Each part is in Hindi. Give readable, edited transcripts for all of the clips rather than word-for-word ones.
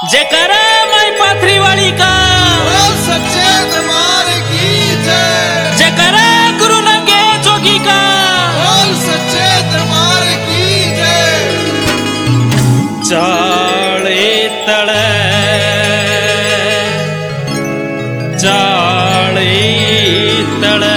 जयकारा माई पाथरी वाली का सच्चे दरबार की जय। जयकारा गुरु नंगे जोगी का सच्चे दरबार की जय। चाले तले चाले तले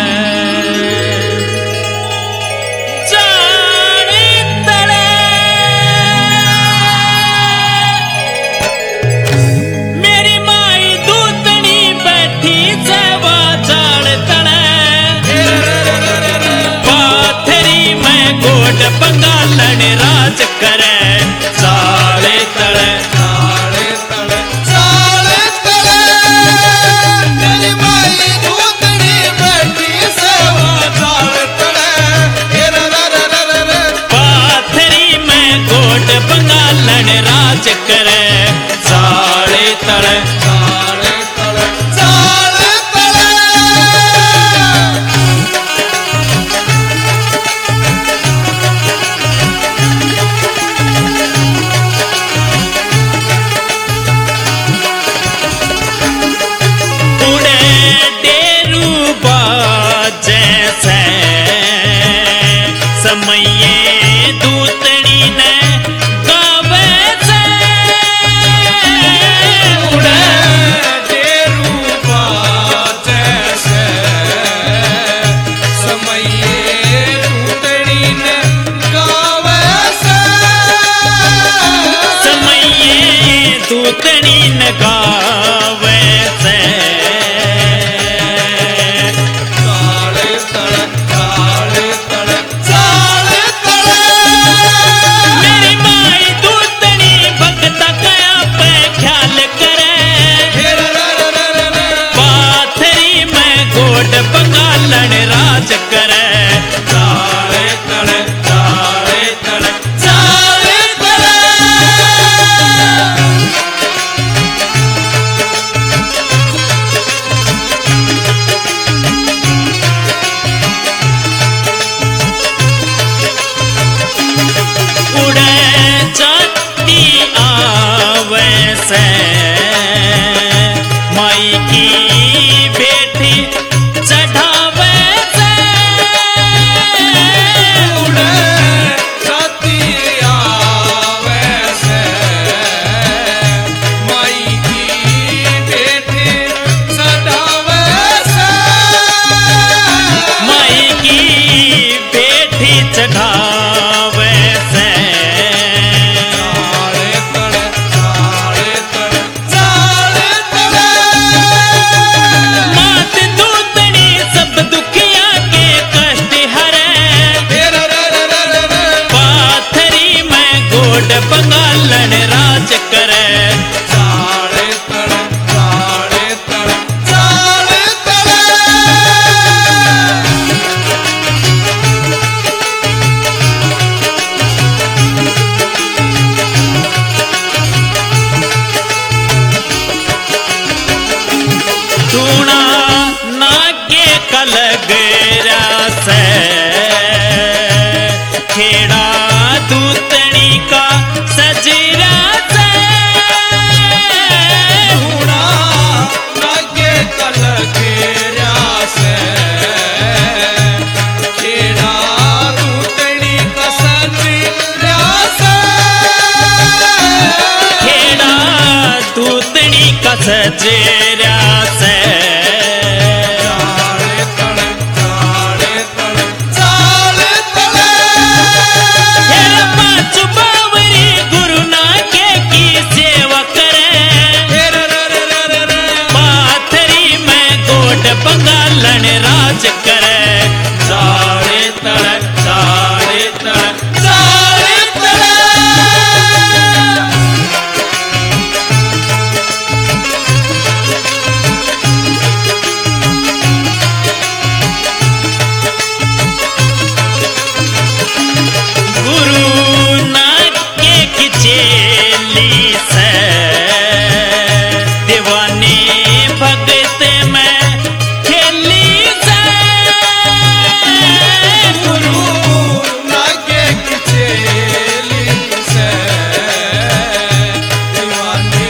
बंगालन राज करे चाले तले चाले तले चाले तले तेरी माई दूतनी बैठी सेवा चाले तले पाथरी में गोट बंगालन राज करे चाले तले चाले तले चाले तले। समये दूतड़ी ने गावे से उड़े डेरूबा जैसे समये दूतड़ी ने गावे से समये दूतड़ी ने गावे से बंगालन राज करे चाले तले चाले तले चाले तले। उड़े जाती आवे से माई की बेटी चढ़ावे से उड़े जाती आवे से माई की बेटी चढ़ावे से माई की बेटी चढ़ावे से चाले तले चाले तले चाले तले। मात दूतनी सब दुखिया के कष्ट हरे पाथरी में गोड बंगालन राज करे चाले तले चाले तले चाले तले। टूणा नागे कलगरा से खेड़ा दूतनी का सजरा से हुणा नागे कलगेरा से खेड़ा दूतनी का सजरा से खेड़ा दूतनी का सजरा से चाले तले चाले तले चाले तले। हेरा पाँच बावरी गुरु नागे की सेवा करे पाथरी में गोड बंगालन राज करे चाले तले चाले तले चाले तले। गुरु नागे की चेली से दीवानी भगत में खेली से गुरु नागे की चेली से दीवानी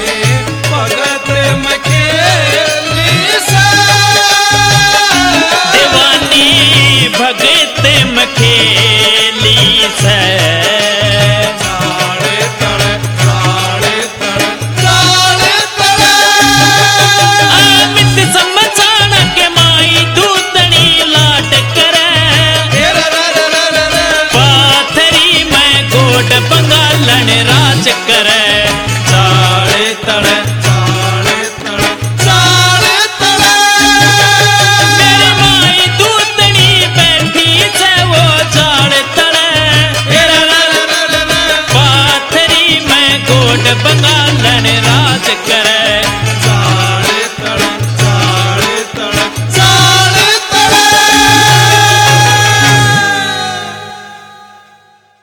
चक्कर